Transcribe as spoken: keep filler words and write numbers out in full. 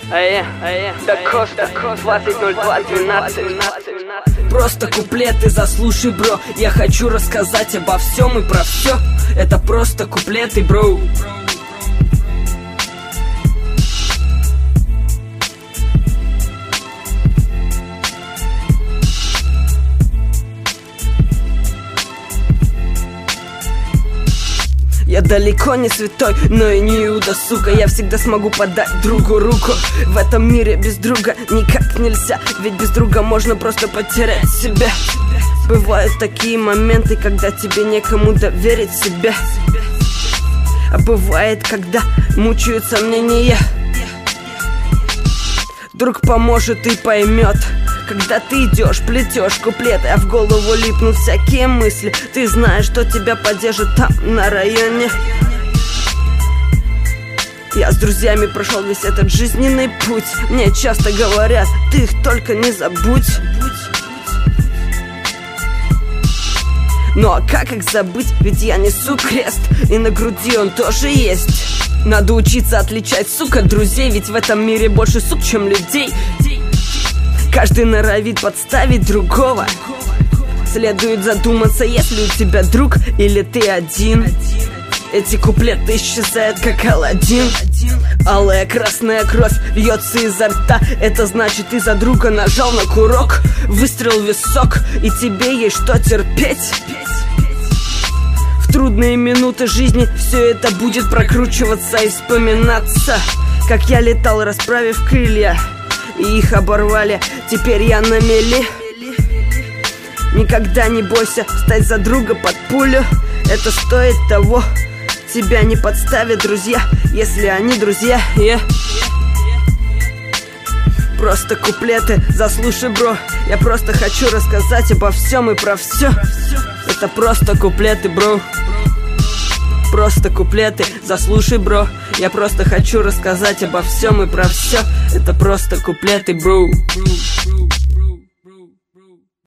А я, а я, до Коста, двадцать ноль два двенадцать. Просто куплеты, заслушай, бро. Я хочу рассказать обо всем и про все. Это просто куплеты, бро. Я далеко не святой, но и не Иуда, сука. Я всегда смогу подать другу руку. В этом мире без друга никак нельзя, ведь без друга можно просто потерять себя. Бывают такие моменты, когда тебе некому доверить себя. А бывает, когда мучают сомнения. Друг поможет и поймет. Когда ты идешь, плетешь куплеты, а в голову липнут всякие мысли. Ты знаешь, что тебя поддержит там, на районе. Я с друзьями прошел весь этот жизненный путь. Мне часто говорят, ты их только не забудь. Ну а как их забыть, ведь я несу крест, и на груди он тоже есть. Надо учиться отличать, сука, друзей, ведь в этом мире больше сук, чем людей. Каждый норовит подставить другого. Следует задуматься, если у тебя друг или ты один. Эти куплеты исчезают, как Аладдин. Алая красная кровь льется изо рта. Это значит, ты за друга нажал на курок. Выстрел в висок, и тебе есть что терпеть. В трудные минуты жизни все это будет прокручиваться и вспоминаться. Как я летал, расправив крылья, и их оборвали, теперь я на мели. Никогда не бойся стать за друга под пулю. Это стоит того. Тебя не подставят друзья, если они друзья, yeah. Просто куплеты, заслушай, бро. Я просто хочу рассказать обо всем и про все. Это просто куплеты, бро. Просто куплеты, заслушай, бро. Я просто хочу рассказать обо всем и про все. Это просто куплеты, бро.